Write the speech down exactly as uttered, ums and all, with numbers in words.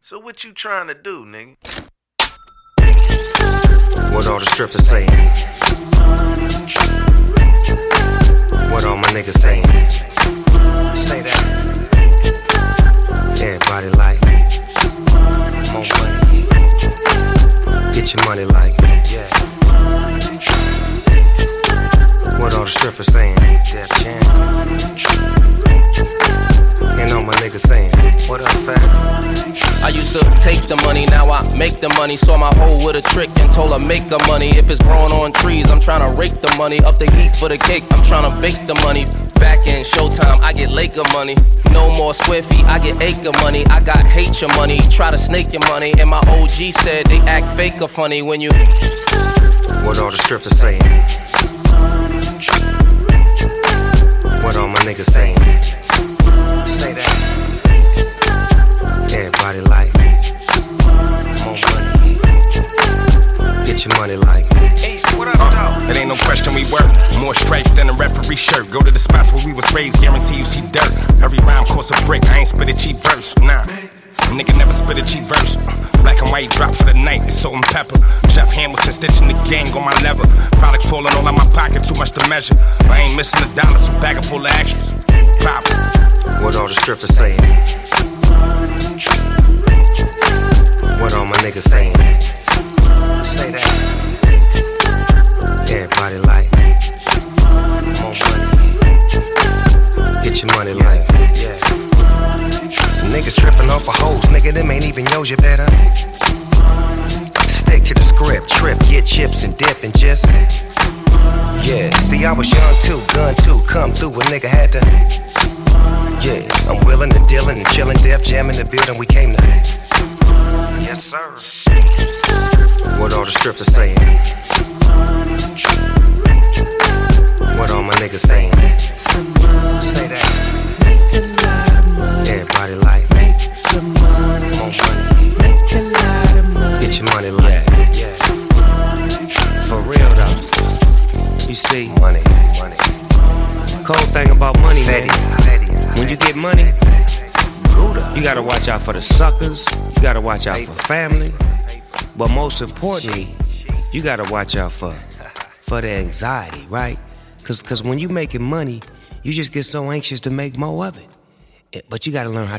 So what you trying to do, nigga? What all the strippers saying? What all my niggas saying? Say that. Everybody like more money. Get your money like, yeah. What all the strippers saying? Def Jam. And all my niggas saying, what up, fam? I used to take the money, now I make the money. Saw my hoe with a trick and told her make the money. If it's growing on trees, I'm trying to rake the money. Up the heat for the cake, I'm trying to bake the money. Back in Showtime, I get Laker money. No more Swiffy, I get acre money. I got hate your money, try to snake your money. And my O G said they act fake or funny when you. What all the strippers saying? What all my niggas saying? Say that. Everybody like more money. Get your money like. Uh, it ain't no question we work. More stripes than a referee shirt. Go to the spots where we was raised, guarantee you see dirt. Every rhyme costs a brick, I ain't spit a cheap verse. Nah, nigga never spit a cheap verse. Black and white drop for the night, it's salt and pepper. Jeff Hamilton stitching the gang on my lever. Product falling all out my pocket, too much to measure. I ain't missing a dollar, so bag a full of extras. Pop. What all the strippers saying? What all my niggas saying? Say that. Everybody like more money. Get your money like, yeah. Niggas tripping off of hoes, nigga, them ain't even yours, you better stick to the script, trip, get chips and dip and just, yeah. See, I was young too, gun too, come through, a nigga had to, yeah. I'm willing and dealing and chillin', Def Jam in the building, we came to, yes sir. What all the strippers saying? What all my niggas saying? Say that. Everybody like more money. Get your money like, yeah. For real though. You see, money, money. Cold thing about money, man. When you get money, you gotta watch out for the suckers. You gotta watch out for family. But most importantly, you gotta watch out for for the anxiety, right? Cause, Cause when you making money, you just get so anxious to make more of it. But you gotta learn how